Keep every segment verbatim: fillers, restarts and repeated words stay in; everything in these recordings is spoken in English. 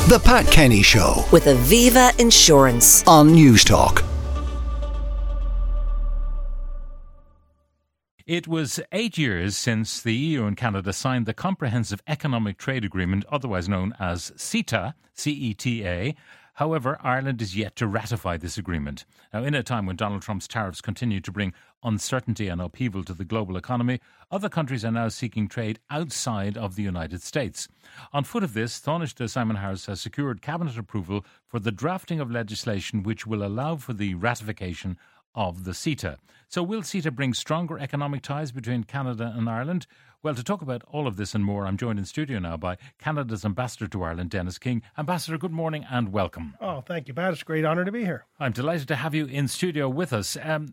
The Pat Kenny Show with Aviva Insurance on Newstalk. It was eight years since the E U and Canada signed the Comprehensive Economic Trade Agreement, otherwise known as CETA, C E T A. However, Ireland is yet to ratify this agreement. Now, in a time when Donald Trump's tariffs continue to bring uncertainty and upheaval to the global economy, other countries are now seeking trade outside of the United States. On foot of this, Taoiseach Simon Harris has secured cabinet approval for the drafting of legislation which will allow for the ratification of the CETA. So will CETA bring stronger economic ties between Canada and Ireland? Well, to talk about all of this and more, I'm joined in studio now by Canada's Ambassador to Ireland, Dennis King. Ambassador, good morning and welcome. Oh, thank you, Pat. It's a great honour to be here. I'm delighted to have you in studio with us. Um,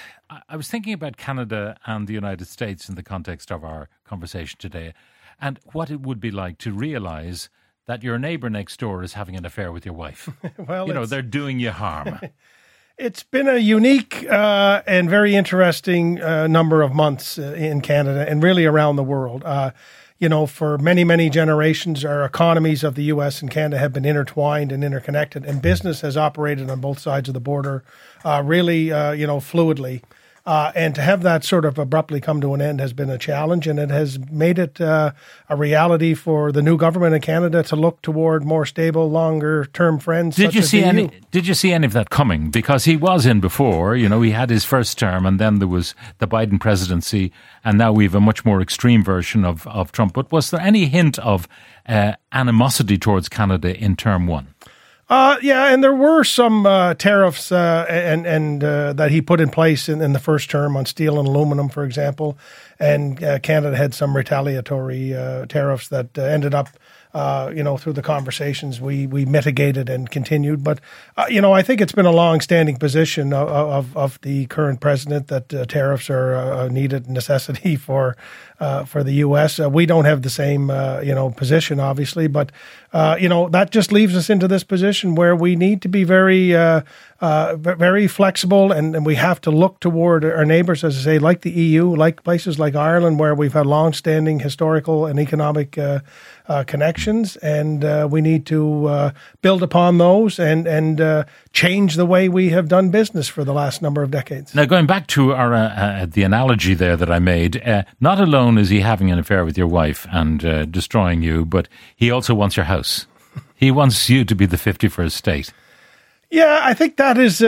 I was thinking about Canada and the United States in the context of our conversation today and what it would be like to realise that your neighbour next door is having an affair with your wife. Well, you know, they're doing you harm. It's been a unique uh, and very interesting uh, number of months uh, in Canada and really around the world. Uh, you know, for many, many generations, our economies of the U S and Canada have been intertwined and interconnected, and business has operated on both sides of the border uh, really, uh, you know, fluidly. Uh, and to have that sort of abruptly come to an end has been a challenge, and it has made it uh, a reality for the new government in Canada to look toward more stable, longer-term friends. Did such you as see the any? E U. Did you see any of that coming? Because he was in before. You know, he had his first term, and then there was the Biden presidency, and now we have a much more extreme version of of Trump. But was there any hint of uh, animosity towards Canada in term one? Uh, yeah, and there were some uh, tariffs uh, and and uh, that he put in place in, in the first term on steel and aluminum, for example, and uh, Canada had some retaliatory uh, tariffs that uh, ended up, uh, you know, through the conversations we we mitigated and continued. But uh, you know, I think it's been a long-standing position of of, of the current president that uh, tariffs are a needed necessity for uh, for the U S. Uh, we don't have the same uh, you know position, obviously, but uh, you know that just leaves us into this position where we need to be very, uh, uh, very flexible, and, and we have to look toward our neighbours, as I say, like the E U, like places like Ireland, where we've had long-standing historical and economic uh, uh, connections, and uh, we need to uh, build upon those and and uh, change the way we have done business for the last number of decades. Now, going back to our uh, uh, the analogy there that I made, uh, not alone is he having an affair with your wife and uh, destroying you, but he also wants your house. He wants you to be the fifty-first state. Yeah, I think that is, uh,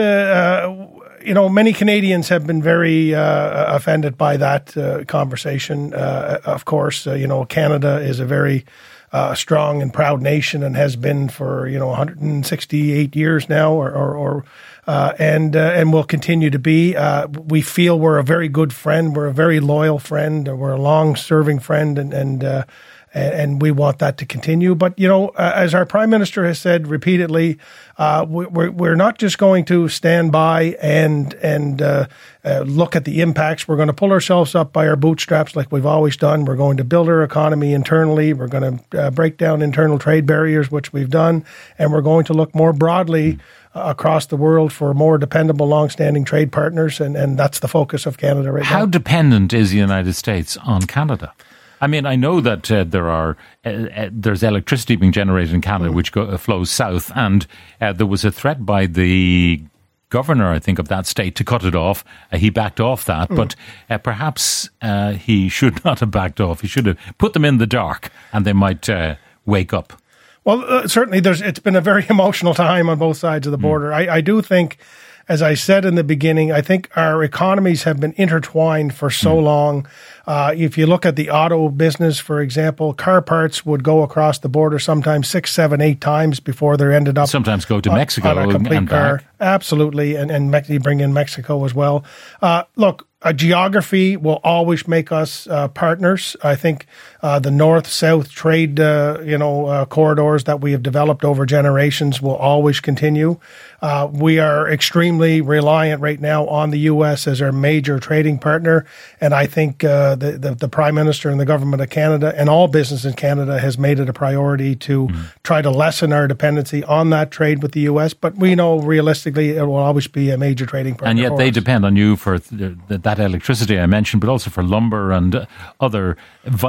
uh, you know, many Canadians have been very uh, offended by that uh, conversation. Uh, of course, uh, you know, Canada is a very uh, strong and proud nation and has been for, you know, one hundred sixty-eight years now, or, or, or uh, and uh, and will continue to be. Uh, we feel we're a very good friend. We're a very loyal friend. We're a long-serving friend, and and. Uh, And we want that to continue. But, you know, uh, as our Prime Minister has said repeatedly, uh, we're, we're not just going to stand by and and uh, uh, look at the impacts. We're going to pull ourselves up by our bootstraps like we've always done. We're going to build our economy internally. We're going to uh, break down internal trade barriers, which we've done. And we're going to look more broadly uh, across the world for more dependable, long-standing trade partners. And, and that's the focus of Canada right now. How dependent is the United States on Canada? I mean, I know that uh, there are uh, uh, there's electricity being generated in Canada mm. which go, uh, flows south, and uh, there was a threat by the governor, I think, of that state to cut it off. Uh, he backed off that, mm. but uh, perhaps uh, he should not have backed off. He should have put them in the dark, and they might uh, wake up. Well, uh, certainly, there's. It's been a very emotional time on both sides of the border. Mm. I, I do think, as I said in the beginning, I think our economies have been intertwined for so mm. long. Uh, if you look at the auto business, for example, car parts would go across the border sometimes six, seven, eight times before they ended up. Sometimes go to on, Mexico on a complete and car. back. Absolutely, and and Mex- bring in Mexico as well. Uh, look. Uh, geography will always make us uh, partners. I think uh, the north-south trade, uh, you know, uh, corridors that we have developed over generations will always continue. Uh, we are extremely reliant right now on the U S as our major trading partner, and I think uh, the, the the Prime Minister and the Government of Canada and all business in Canada has made it a priority to mm. try to lessen our dependency on that trade with the U S. But we know realistically it will always be a major trading partner. And yet for they us. depend on you for th- th- that electricity I mentioned, but also for lumber and uh, other vital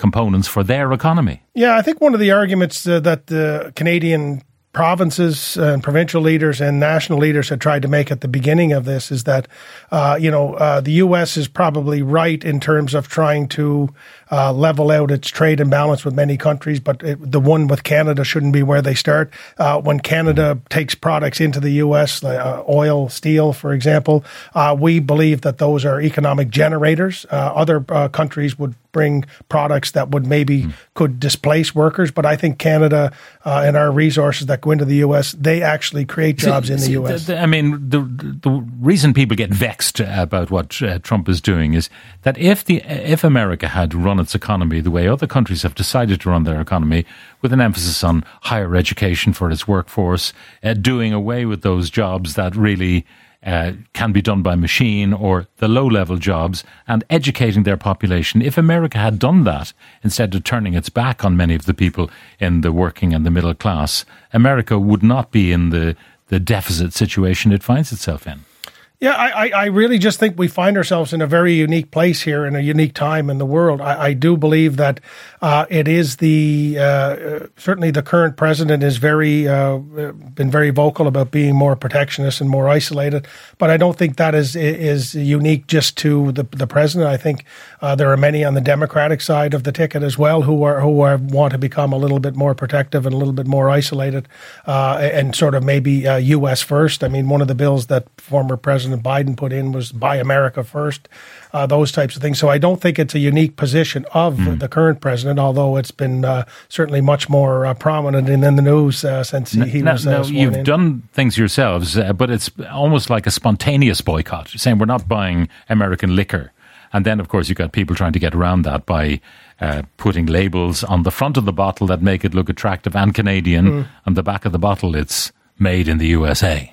components for their economy. Yeah, I think one of the arguments uh, that the Canadian provinces and provincial leaders and national leaders had tried to make at the beginning of this is that, uh, you know, uh, the U S is probably right in terms of trying to uh, level out its trade imbalance with many countries, but it, the one with Canada shouldn't be where they start. Uh, when Canada takes products into the U S, like uh, oil, steel, for example, uh, we believe that those are economic generators. Uh, other uh, countries would bring products that would maybe mm. could displace workers. But I think Canada uh, and our resources that go into the U S, they actually create jobs see, in the see, U S. The, the, I mean, the the reason people get vexed about what uh, Trump is doing is that if the if America had run its economy the way other countries have decided to run their economy, with an emphasis on higher education for its workforce, uh, doing away with those jobs that really Uh, can be done by machine or the low-level jobs, and educating their population. If America had done that, instead of turning its back on many of the people in the working and the middle class, America would not be in the, the deficit situation it finds itself in. Yeah, I, I really just think we find ourselves in a very unique place here, in a unique time in the world. I, I do believe that uh, it is the uh, certainly the current president is very uh, been very vocal about being more protectionist and more isolated. But I don't think that is is unique just to the the president. I think uh, there are many on the Democratic side of the ticket as well who are who are want to become a little bit more protective and a little bit more isolated uh, and sort of maybe uh, U S first. I mean, one of the bills that former President Biden put in was Buy America First, uh, those types of things. So I don't think it's a unique position of mm. the current president, although it's been uh, certainly much more uh, prominent in, in the news uh, since he, he no, was uh, no, sworn you've in. done things yourselves, uh, but it's almost like a spontaneous boycott, saying we're not buying American liquor. And then, of course, you've got people trying to get around that by uh, putting labels on the front of the bottle that make it look attractive and Canadian. Mm. On the back of the bottle, it's made in the U S A.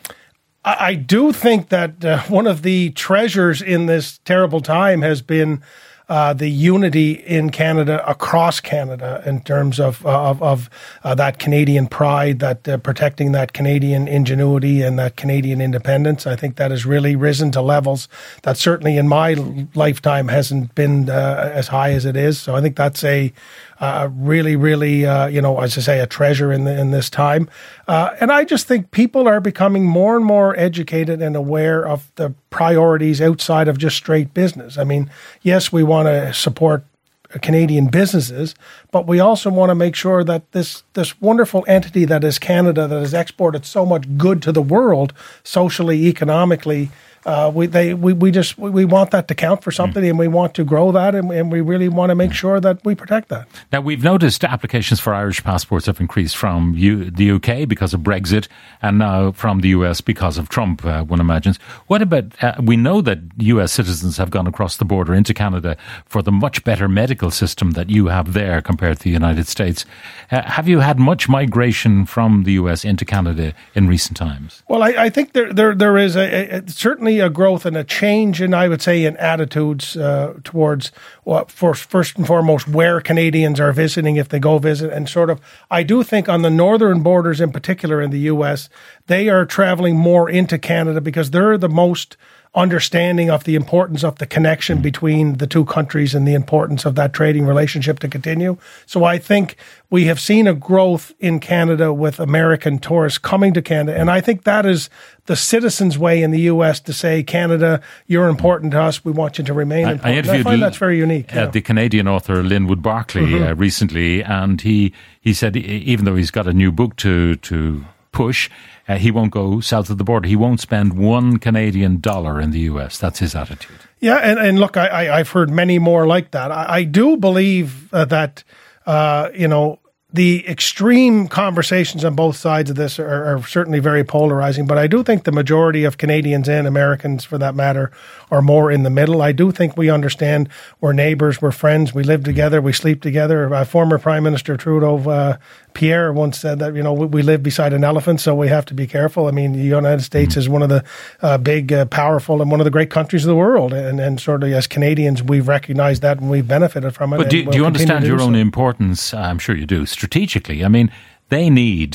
I do think that uh, one of the treasures in this terrible time has been uh, the unity in Canada, across Canada, in terms of of, of uh, that Canadian pride, that uh, protecting that Canadian ingenuity and that Canadian independence. I think that has really risen to levels that certainly in my lifetime hasn't been uh, as high as it is. So I think that's a Uh, really, really, uh, you know, as I say, a treasure in the, in this time. Uh, and I just think people are becoming more and more educated and aware of the priorities outside of just straight business. I mean, yes, we want to support Canadian businesses, but we also want to make sure that this this wonderful entity that is Canada, that has exported so much good to the world, socially, economically, Uh, we they we, we just we want that to count for something, mm. and we want to grow that, and, and we really want to make sure that we protect that. Now, we've noticed applications for Irish passports have increased from U- the U K because of Brexit, and now from the U S because of Trump, uh, one imagines. What about, uh, we know that U S citizens have gone across the border into Canada for the much better medical system that you have there compared to the United States. Uh, have you had much migration from the U S into Canada in recent times? Well, I, I think there there there is a, a certainly a growth and a change in, I would say, in attitudes uh, towards, well, first, first and foremost, where Canadians are visiting if they go visit. And sort of, I do think on the northern borders in particular in the U S, they are traveling more into Canada because they're the most understanding of the importance of the connection between the two countries and the importance of that trading relationship to continue. So I think we have seen a growth in Canada with American tourists coming to Canada. And I think that is the citizens' way in the U S to say, Canada, you're important to us. We want you to remain I, important. I, interviewed I find that's very unique. Uh, yeah. The Canadian author Linwood Barclay mm-hmm. uh, recently, and he, he said even though he's got a new book to to push, Uh, he won't go south of the border. He won't spend one Canadian dollar in the U S. That's his attitude. Yeah, and, and look, I, I, I've heard many more like that. I, I do believe uh, that, uh, you know, the extreme conversations on both sides of this are, are certainly very polarizing, but I do think the majority of Canadians and Americans, for that matter, are more in the middle. I do think we understand we're neighbors, we're friends, we live together, we sleep together. Uh, former Prime Minister Trudeau, uh, Pierre, once said that, you know, we, we live beside an elephant, so we have to be careful. I mean, the United States mm-hmm. is one of the uh, big, uh, powerful, and one of the great countries of the world. And, and sort of as Canadians, we've recognized that and we've benefited from it. But do, we'll do you understand your so. own importance? I'm sure you do. Strategically, I mean, they need,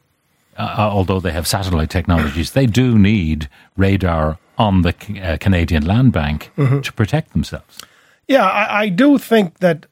uh, although they have satellite technologies, they do need radar on the uh, Canadian land bank mm-hmm. to protect themselves. Yeah, I, I do think that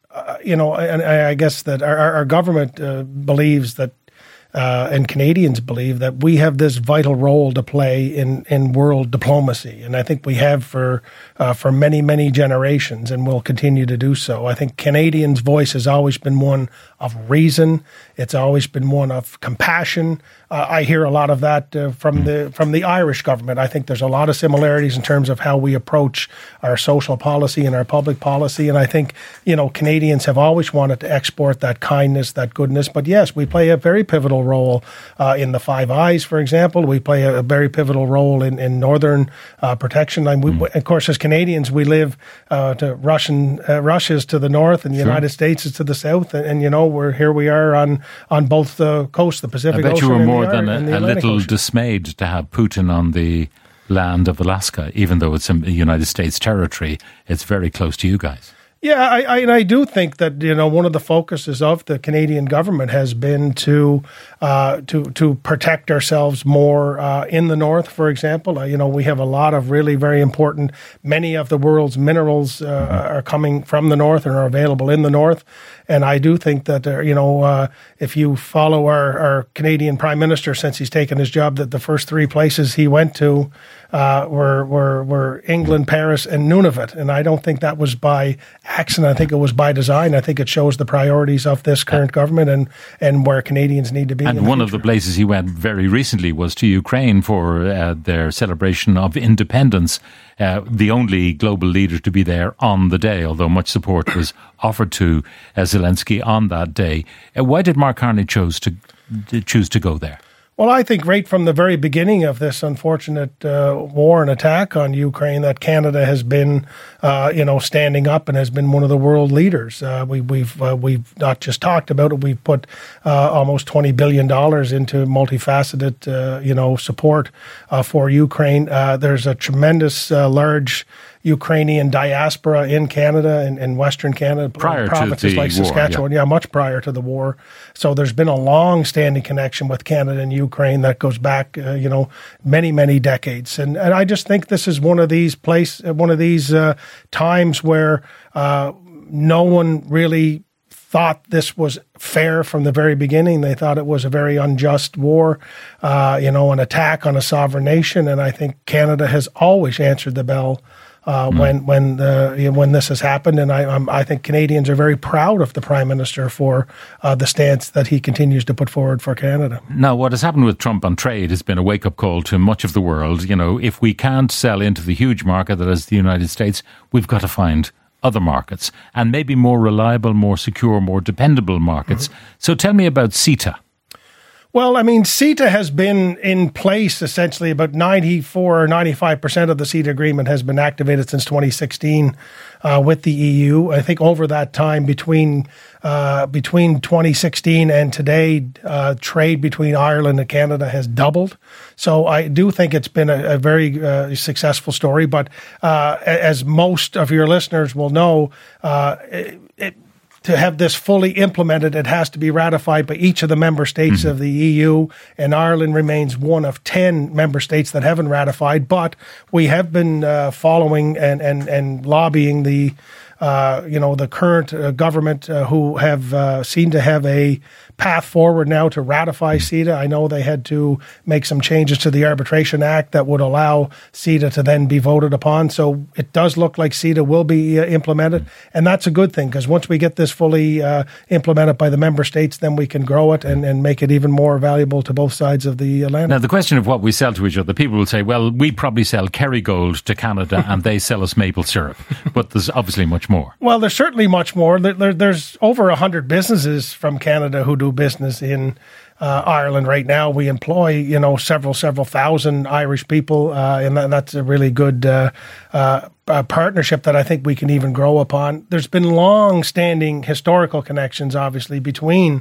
uh, you know, and I guess that our, our government uh, believes that, uh, and Canadians believe that we have this vital role to play in, in world diplomacy. And I think we have for uh, for many, many generations, and will continue to do so. I think Canadians' voice has always been one of reason. It's always been one of compassion. Uh, I hear a lot of that uh, from the from the Irish government. I think there's a lot of similarities in terms of how we approach our social policy and our public policy. And I think, you know, Canadians have always wanted to export that kindness, that goodness. But yes, we play a very pivotal role uh, in the Five Eyes, for example. We play a, a very pivotal role in, in Northern uh, protection. And we, of course, as Canadians, we live uh, to Russian uh, Russia's to the north, and the sure. United States is to the south. And, and you know, we're here we are on on both the coasts, the Pacific Ocean. I bet you were more the, than a, a little Ocean. dismayed to have Putin on the land of Alaska, even though it's a United States territory. It's very close to you guys. Yeah, I, I, and I do think that, you know, one of the focuses of the Canadian government has been to uh, to to protect ourselves more uh, in the north. For example, uh, you know, we have a lot of really very important. Many of the world's minerals uh, mm-hmm. are coming from the north and are available in the north. And I do think that, uh, you know, uh, if you follow our, our Canadian Prime Minister since he's taken his job, that the first three places he went to uh, were, were were England, Paris, and Nunavut. And I don't think that was by accident. I think it was by design. I think it shows the priorities of this current government and, and where Canadians need to be. And one of the places he went very recently was to Ukraine for uh, their celebration of independence. Uh, the only global leader to be there on the day, although much support was offered to uh, Zelensky on that day. Uh, why did Mark Carney chose to, to choose to go there? Well, I think right from the very beginning of this unfortunate uh, war and attack on Ukraine, that Canada has been, uh, you know, standing up and has been one of the world leaders. Uh, we, we've uh, we've not just talked about it; we've put uh, almost twenty billion dollars into multifaceted, uh, you know, support uh, for Ukraine. Uh, there's a tremendous, uh, large Ukrainian diaspora in Canada and in Western Canada, prior provinces to the like Saskatchewan, war, yeah. yeah, much prior to the war. So there's been a long-standing connection with Canada and Ukraine that goes back, uh, you know, many, many decades. And and I just think this is one of these place, one of these uh, times where uh, no one really thought this was fair from the very beginning. They thought it was a very unjust war, uh, you know, an attack on a sovereign nation. And I think Canada has always answered the bell Uh, mm. when when the you know, when this has happened, and I I'm, I think Canadians are very proud of the Prime Minister for uh, the stance that he continues to put forward for Canada. Now, what has happened with Trump on trade has been a wake up call to much of the world. You know, if we can't sell into the huge market that is the United States, we've got to find other markets, and maybe more reliable, more secure, more dependable markets. Mm-hmm. So, tell me about CETA. Well, I mean, CETA has been in place essentially about ninety-four or ninety-five percent of the CETA agreement has been activated since twenty sixteen uh, with the E U. I think over that time between uh, between twenty sixteen and today, uh, trade between Ireland and Canada has doubled. So I do think it's been a, a very uh, successful story. But uh, as most of your listeners will know, uh, it, it to have this fully implemented, it has to be ratified by each of the member states mm-hmm. of the E U, and Ireland remains one of ten member states that haven't ratified. But we have been uh, following and, and, and lobbying the, uh, you know, the current uh, government uh, who have uh, seemed to have a path forward now to ratify CETA. I know they had to make some changes to the Arbitration Act that would allow CETA to then be voted upon. So it does look like CETA will be uh, implemented. And that's a good thing, because once we get this fully uh, implemented by the member states, then we can grow it and, and make it even more valuable to both sides of the Atlantic. Now, the question of what we sell to each other, people will say, well, we probably sell Kerrygold to Canada and they sell us maple syrup. But there's obviously much more. Well, there's certainly much more. There, there, there's over one hundred businesses from Canada who do business in uh, Ireland right now. We employ, you know, several, several thousand Irish people, uh, and that, that's a really good uh, uh, uh, partnership that I think we can even grow upon. There's been long-standing historical connections, obviously, between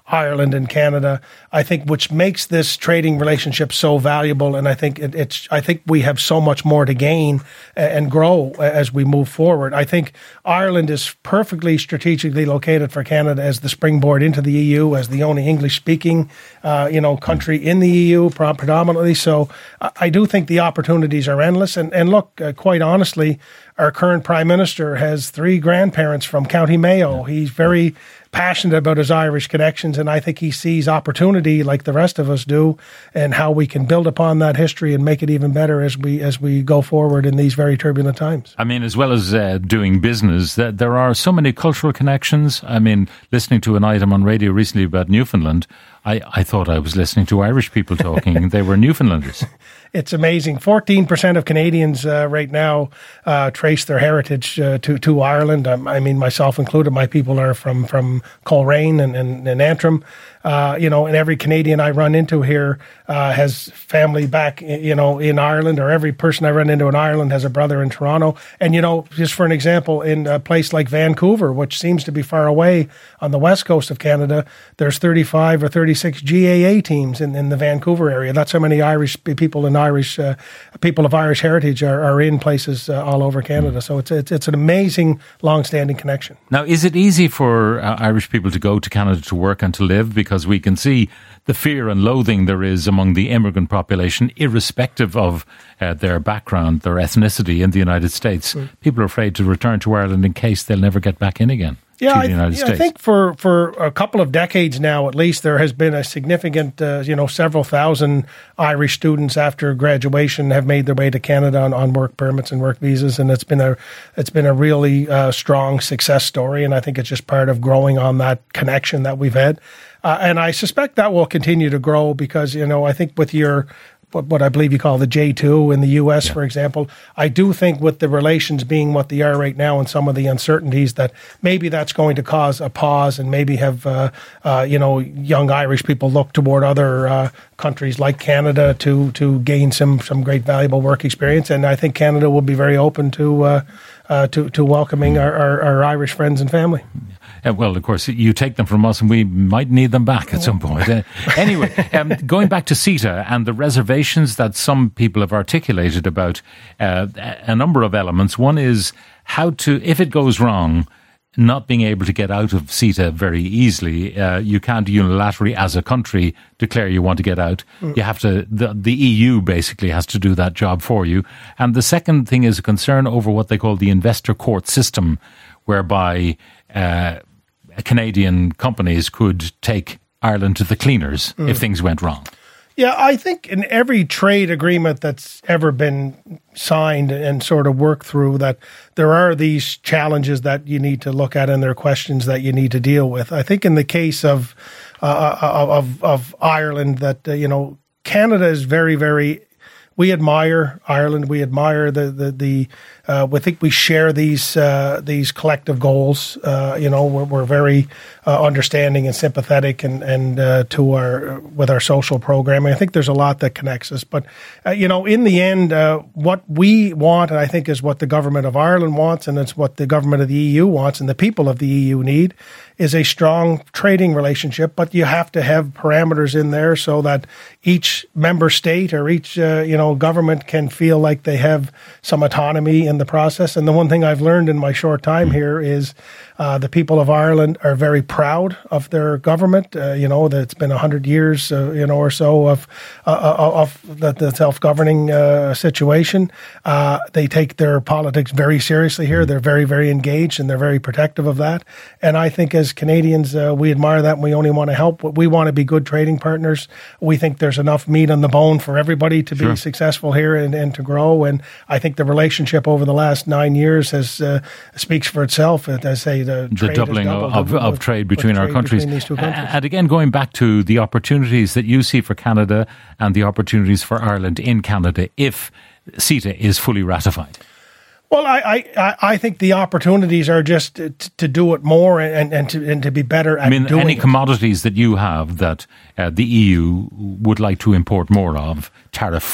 Ireland and Canada, I think, which makes this trading relationship so valuable. And I think it, it's, I think we have so much more to gain and grow as we move forward. I think Ireland is perfectly strategically located for Canada as the springboard into the E U, as the only English-speaking, uh, you know, country in the E U predominantly. So I do think the opportunities are endless. And, and look, uh, quite honestly, our current Prime Minister has three grandparents from County Mayo. He's very passionate about his Irish connections, and I think he sees opportunity like the rest of us do, and how we can build upon that history and make it even better as we as we go forward in these very turbulent times. I mean, as well as uh, doing business, that there are so many cultural connections. I mean, listening to an item on radio recently about Newfoundland, I, I thought I was listening to Irish people talking. They were Newfoundlanders. It's amazing. fourteen percent of Canadians uh, right now uh, trace their heritage uh, to to Ireland. Um, I mean, myself included. My people are from from Coleraine and, and, and Antrim. Uh, you know, and every Canadian I run into here uh, has family back, you know, in Ireland, or every person I run into in Ireland has a brother in Toronto. And, you know, just for an example, in a place like Vancouver, which seems to be far away on the west coast of Canada, there's thirty-five or thirty-six G A A teams in, in the Vancouver area. That's how many Irish people and Irish uh, people of Irish heritage are, are in places uh, all over Canada. So it's, it's it's an amazing, long-standing connection. Now, is it easy for uh, Irish people to go to Canada to work and to live? Because we can see the fear and loathing there is among the immigrant population, irrespective of uh, their background, their ethnicity in the United States. Mm. People are afraid to return to Ireland in case they'll never get back in again. Yeah, to the I, United yeah States. I think for, for a couple of decades now, at least, there has been a significant, uh, you know, several thousand Irish students after graduation have made their way to Canada on, on work permits and work visas, and it's been a it's been a really uh, strong success story. And I think it's just part of growing on that connection that we've had. Uh, and I suspect that will continue to grow because, you know, I think with your What, what I believe you call the J two in the U S, yeah. for example, I do think with the relations being what they are right now and some of the uncertainties that maybe that's going to cause a pause and maybe have, uh, uh, you know, young Irish people look toward other uh, countries like Canada to to gain some, some great valuable work experience. And I think Canada will be very open to uh, uh, to, to welcoming our, our, our Irish friends and family. Uh, well, of course, you take them from us and we might need them back at some point. Uh, anyway, um, going back to CETA and the reservations that some people have articulated about uh, a number of elements. One is how to, if it goes wrong, not being able to get out of CETA very easily. Uh, you can't unilaterally, as a country, declare you want to get out. Mm. You have to, the, the E U basically has to do that job for you. And the second thing is a concern over what they call the investor court system, whereby uh, Canadian companies could take Ireland to the cleaners mm. if things went wrong. Yeah, I think in every trade agreement that's ever been signed and sort of worked through, that there are these challenges that you need to look at and there are questions that you need to deal with. I think in the case of uh, of, of Ireland, that uh, you know, Canada is very, very. We admire Ireland. We admire the the the. Uh, we think we share these uh, these collective goals. Uh, you know, we're, we're very uh, understanding and sympathetic, and and uh, to our with our social programming. I think there's a lot that connects us. But uh, you know, in the end, uh, what we want, and I think, is what the government of Ireland wants, and it's what the government of the E U wants, and the people of the E U need, is a strong trading relationship. But you have to have parameters in there so that each member state or each uh, you know government can feel like they have some autonomy in the process. And the one thing I've learned in my short time here is uh, the people of Ireland are very proud of their government. Uh, you know, that it's been a hundred years, uh, you know, or so of uh, of the, the self-governing uh, situation. Uh, they take their politics very seriously here. They're very, very engaged, and they're very protective of that. And I think as Canadians, uh, we admire that, and we only want to help. We want to be good trading partners. We think there's enough meat on the bone for everybody to sure. be successful here and, and to grow. And I think the relationship over the last nine years has uh, speaks for itself. As I say, the, the doubling doubled, of, of, of trade between our trade countries. Between these two countries. Uh, and again, going back to the opportunities that you see for Canada and the opportunities for Ireland in Canada if CETA is fully ratified. Well, I, I, I think the opportunities are just to, to do it more and, and to and to be better at I mean, doing any it. commodities that you have that uh, the E U would like to import more of, tariff-free.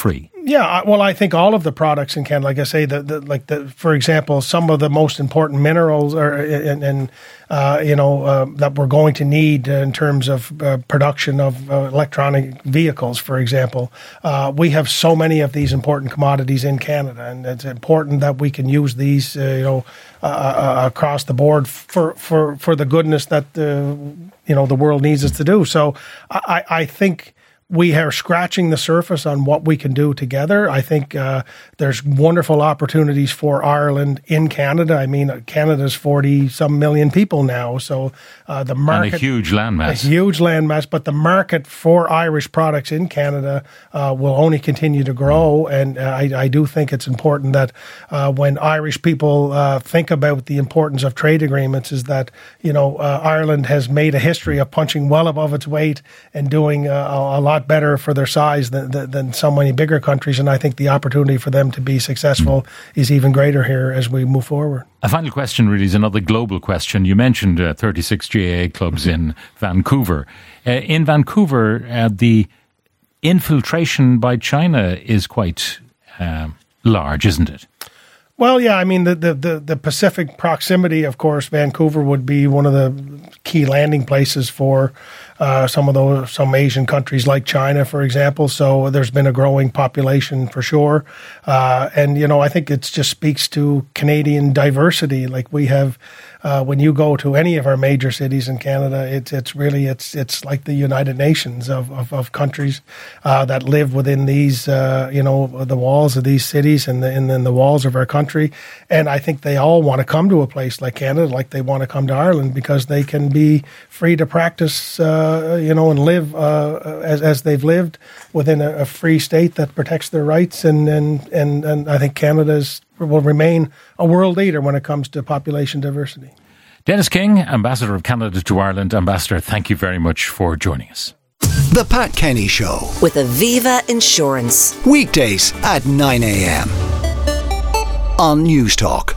Yeah, I- well, I think all of the products in Canada, like I say, the, the like the for example, some of the most important minerals are and, and uh, you know uh, that we're going to need in terms of uh, production of uh, electronic vehicles, for example. Uh, we have so many of these important commodities in Canada, and it's important that we can use these, uh, you know, uh, uh, across the board for for for the goodness that uh, you know the world needs us to do. So I, I think. We are scratching the surface on what we can do together. I think uh, there's wonderful opportunities for Ireland in Canada. I mean, Canada's forty some million people now, so uh, the market, and a huge landmass, a huge landmass. But the market for Irish products in Canada uh, will only continue to grow, and uh, I, I do think it's important that uh, when Irish people uh, think about the importance of trade agreements, is that you know uh, Ireland has made a history of punching well above its weight and doing uh, a, a lot better for their size than, than, than so many bigger countries, and I think the opportunity for them to be successful mm. is even greater here as we move forward. A final question really is another global question. You mentioned uh, thirty-six G A A clubs in Vancouver. Uh, in Vancouver, uh, the infiltration by China is quite uh, large, isn't it? Well, yeah, I mean, the, the, the, the Pacific proximity, of course, Vancouver would be one of the key landing places for uh, some of those, some Asian countries like China, for example. So there's been a growing population for sure. Uh, and, you know, I think it just speaks to Canadian diversity. Like we have, uh, when you go to any of our major cities in Canada, it's it's really, it's it's like the United Nations of, of, of countries uh, that live within these, uh, you know, the walls of these cities and the, and then the walls of our country. And I think they all want to come to a place like Canada, like they want to come to Ireland, because they can be free to practice, uh, you know, and live uh, as as they've lived within a, a free state that protects their rights. And and and, and I think Canada is, will remain a world leader when it comes to population diversity. Dennis King, Ambassador of Canada to Ireland. Ambassador, thank you very much for joining us. The Pat Kenny Show. With Aviva Insurance. Weekdays at nine a.m. on News Talk.